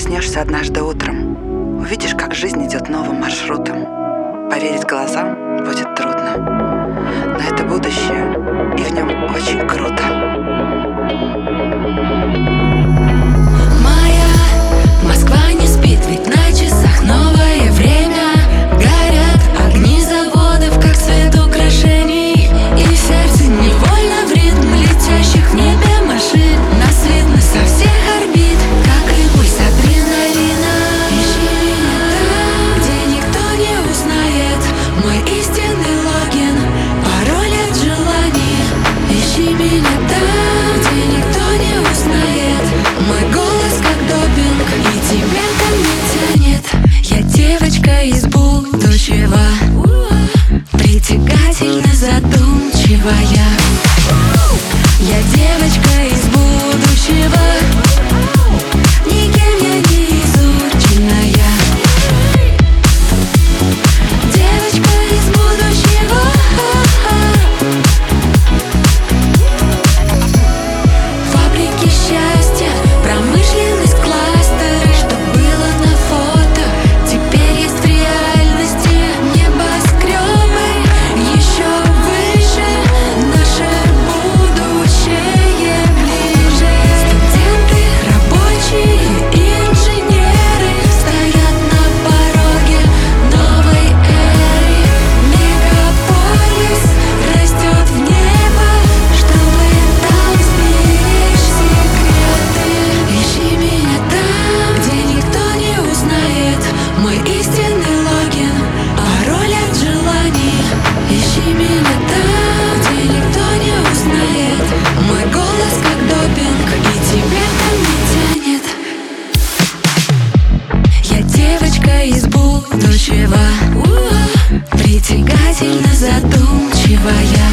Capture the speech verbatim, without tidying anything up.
проснешься однажды утром, увидишь, как жизнь идет новым маршрутом. Поверить глазам будет трудно, но это будущее, и в нем очень круто. Моя Москва не спит, ведь на часах новое время. Горят огни заводов, как цвет украшений, и сердце невольно в ритм летящих в небе машин. Нас видно со всех орбит, как и пульс адреналина. Ищи меня там, где никто не узнает мой истинный логин, пароль от желаний. Ищи меня там, где никто не узнает мой голос как допинг, и тебя ко мне тянет. Я девочка из будущего, притягательно задумчивая. Я девочка из будущего, никем я не изученная. Девочка из будущего. Фабрики счастья, промышленность, кластеры, что было на фото, теперь есть в реальности. Небоскребы еще выше, наше будущее ближе. Студенты, рабочие, инженеры стоят на пороге новой эры. Мегаполис растет в небо, чтобы там сберечь секреты. Ищи меня там, где никто не узнает мой истинный логин, пароль от желаний. Ищи меня там, где никто не узнает мой голос как допинг, и тебя ко мне тянет. Я девочка из будущего, притягательно задумчивая.